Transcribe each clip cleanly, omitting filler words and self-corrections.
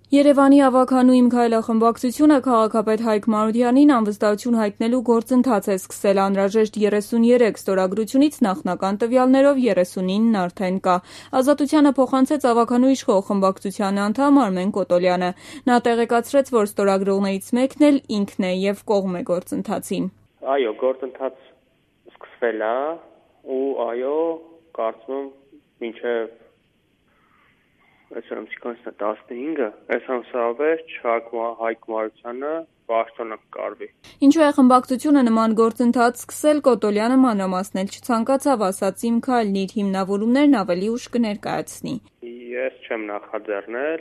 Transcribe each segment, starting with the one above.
Երևանի ավագանու «Իմ քայլախմբակցությունը» քաղաքապետ Հայկ Մարուդյանին անվստահություն հայտնելու գործընթաց է սկսել, անհրաժեշտ 33 ստորագրությունից նախնական տվյալներով 39-ն արդեն կա։ Ազատությանը փոխանցեց ավագանու իշխող խմբակցության անդամ Արմեն Կոտոլյանը։ Նա տեղեկացրեց, որ ստորագրողներից մեկն էլ ինքն է և կողմ է գործընթացին։ Այո, գործընթաց սկսվել է ու այո, կարծում եմ մինչև այսօր ամսիքանցն է 15-ը, այս ամսավերջ Հայկ Մարությանը պաշտոնը կկարվի։ Ինչու է խմբակցությունը նման գործընթաց սկսել, Կոտոլյանը մանրամասնել չցանկացավ, ասաց «Իմ քայլն» իր հիմնավորումներն ավելի ուշ կներկայացնի։ Ես չեմ նախաձեռնել,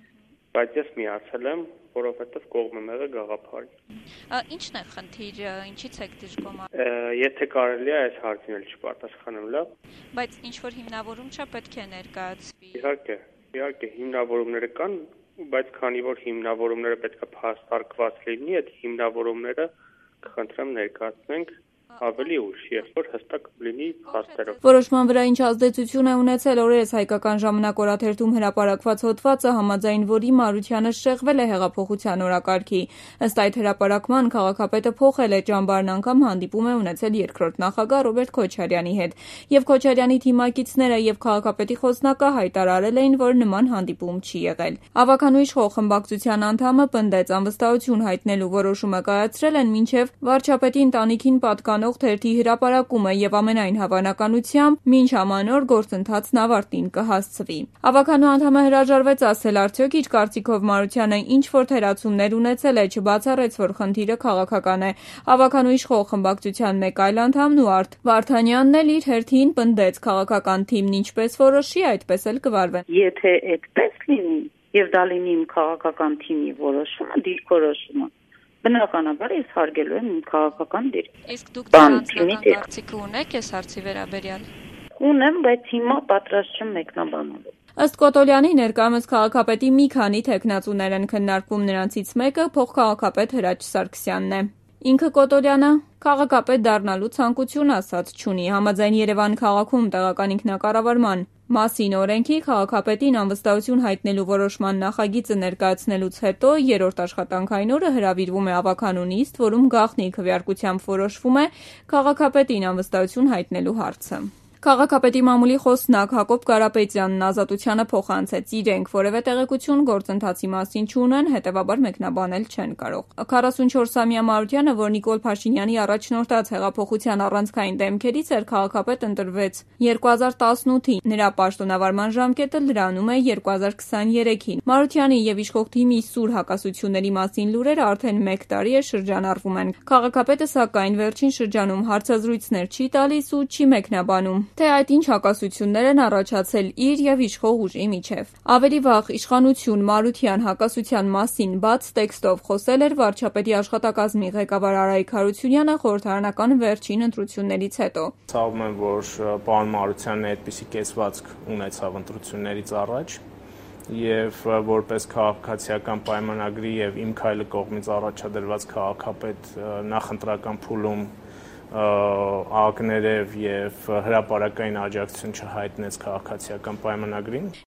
բայց ես միացել եմ, որովհետև կողմ եմ եղել գաղափարին։ Ի՞նչն է խնդիրը, ինչից եք դժգոհ։ Եթե կարելի է այս հարցին էլ չպարտասխանեմ, լավ։ Բայց ինչ-որ հիմնավորում չէ, պետք է ներկայացվի։ Իհարկե, հիմնավորումները կան, բայց քանի որ հիմնավորումները պետք է փաստարկված լինի, այդ հիմնավորումները կխնդրեմ ներկայացնենք ավելի ուշ, երբ որ հստակ լինի փաստերով։ Որոշման վրա ինչ ազդեցություն է ունեցել օրերս Հայկական ժամանակ օրաթերթում հրապարակված հոդվածը, համաձայն որի Մարությանը շեղվել է հեղափոխության օրակարգի։ Ըստ այդ հրապարակման քաղաքապետը փոխել է ճամբարն, անգամ հանդիպում է ունեցել երկրորդ նախագահ Ռոբերտ Քոչարյանի հետ։ Եվ Քոչարյանի թիմակիցները և քաղաքապետի խոսնակը հայտարարել էին, որ նման հանդիպում չի եղել։ Ավագանու իշխող խմբակցության անդամը պնդեց, անվստահություն հայտնելու որոշումը կայացրել են մինչև վարչապետի ընտանիքին պատկանող թերթի հրապարակումը և ամենայն հավանականությամբ մինչ ամանոր գործընթացն ավարտին կհասցվի։ Ավագանու անդամը հրաժարվեց ասել, արդյոք իր կարծիքով Մարությանը ինչ-որ թերացումներ ունեցել է, չբացառեց, որ խնդիրը քաղաքական է։ Ավագանու իշխող խմբակցության մեկ այլ անդամ Նուարդ Վարդանյանն էլ իր հերթին պնդեց, քաղաքական թիմն ինչպես որոշի, այդպես էլ կվարվեն։ Եթե այդպես լինի և դա լինի իմ քաղաքական թիմի որոշումը, դիրքորոշումը, բնականաբար ես հարգելու եմ իմ քաղաքական դիրքը։ Իսկ դուք անձնական կարծիք ունեք այս հարցի վերաբերյալ։ Ունեմ, բայց հիմա պատրաստ չեմ մեկնաբանելու։ Ըստ Կոտոլյանի, ներկայումս քաղաքապետի մի քանի թեկնածուներ են քննարկվում, նրանցից մեկը փոխքաղաքապետ Հրաչ Սարգսյանն է։ Ինքը Կոտոլյանը քաղաքապետ դառնալու ցանկություն ասած չունի։ Համաձայն Երևան քաղաքում տեղական ինքնակառավարման մասին օրենքի քաղաքապետին անվստահություն հայտնելու որոշման նախագիծը ներկայացնելուց հետո երրորդ աշխատանքային օրը հրավիրվում է ավագանու նիստ, որում գաղտնի քվեարկությամբ որոշվում է քաղաքապետին անվստահություն հայտնելու հարցը։ Քաղաքապետի մամուլի խոսնակ Հակոբ Կարապետյանն Ազատությանը փոխանցեց իրենք որևէ տեղեկություն գործընթացի մասին չունեն, հետևաբար մեկնաբանել չեն կարող։ 44-ամյա Մարությանը, որ Նիկոլ Փաշինյանի առաջնորդած հեղափոխության առանցքային դեմքերից էր, քաղաքապետ ընտրվեց 2018-ին։ Նրա պաշտոնավարման ժամկետը լրանում է 2023-ին։ Մարությանի և իշխող թիմի սուր հակասությունների մասին լուրերը արդեն 1 տարի է շրջանառվում են։ Քաղաքապետը, սակայն, վերջին շրջանում հարցազրույցներ չի տալիս ու չի մեկնաբանում, թե այդ ինչ հակասություններ են առաջացել իր և իշխող ուժի միջև։ Ավելի վաղ իշխանություն Մարության հակասության մասին բաց տեքստով խոսել էր վարչապետի աշխատակազմի ղեկավար Արայիկ Հարությունյանը խորհրդարանական վերջին ընտրություններից հետո։ Ցավում եմ, որ պարոն Մարությանն այդպիսի կեցվածք ունեցավ ընտրություններից առաջ և որպես քաղաքացիական պայմանագրի և «Իմ քայլը» կողմից առաջադրված քաղաքապետ նախընտրական փուլում ակներև և հրապարակային աջակցություն չհայտնեց քաղաքացիական պայմանագրին։